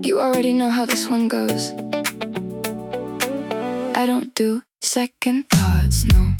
You already know how this one goes. I don't do second thoughts, no.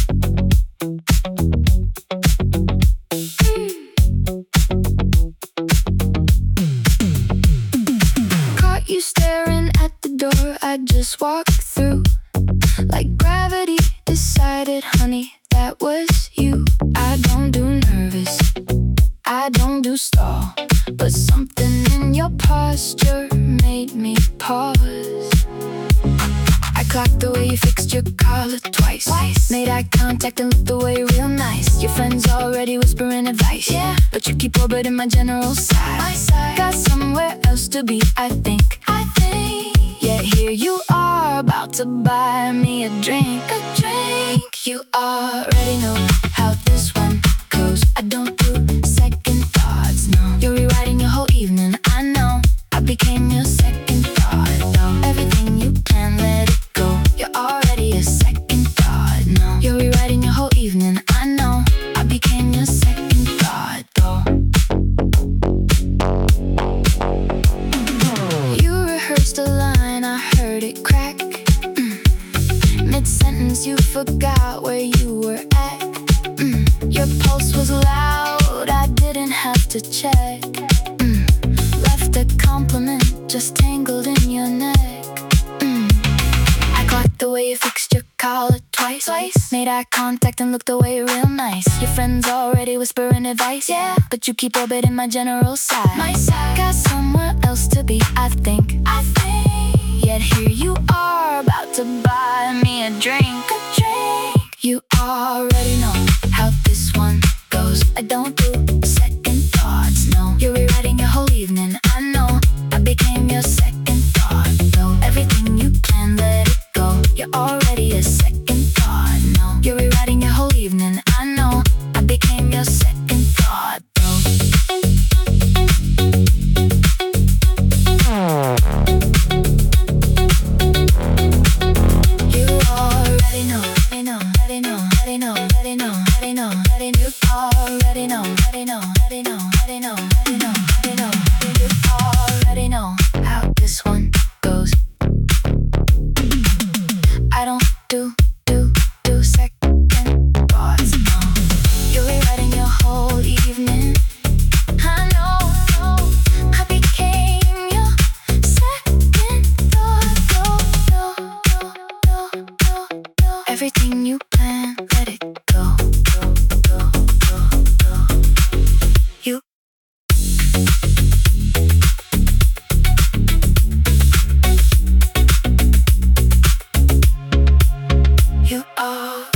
Caught you staring at the door I just walked through. Like gravity decided, honey, that was you. I don't do nervous, I don't do stall, but something in your posture made me pause. I clocked the way you fixed your collar twice. Made eye contact and looked away real nice. Your friends already whispering advice, yeah, but you keep orbiting my general side. Got somewhere else to be, I think. Yet here you are, about to buy me a drink. You already know how this one goes. I don't do second thoughts, no. You're rewriting your whole evening, I know. I became your second thought, though. Everything you can, let it go. You're already a second thought, no. You're rewriting your whole evening, I know. I became your second thought, though. You rehearsed a line, I heard it crack. Mid-sentence you forgot where you were at. Your pulse was loud, I didn't have to check. Left a compliment just tangled in your neck. I clocked the way you fixed your collar twice. Made eye contact and looked away real nice. Your friends already whispering advice, yeah, but you keep orbiting my general side. Got somewhere else to be, I think. Yet here you are, about to buy me a drink. You already know how this one goes. I don't do second thoughts, no. You're rewriting your whole evening, I know. I became your second thought, though. Everything you can, let it go. You're already a second thought, no. You're rewriting your whole evening, I know. I became your second thought, though. You already know, I know. You already know how this one goes. I don't do second thoughts, no. You're rewriting your whole evening, I know. I became your second thought, everything you plan, let it go. You are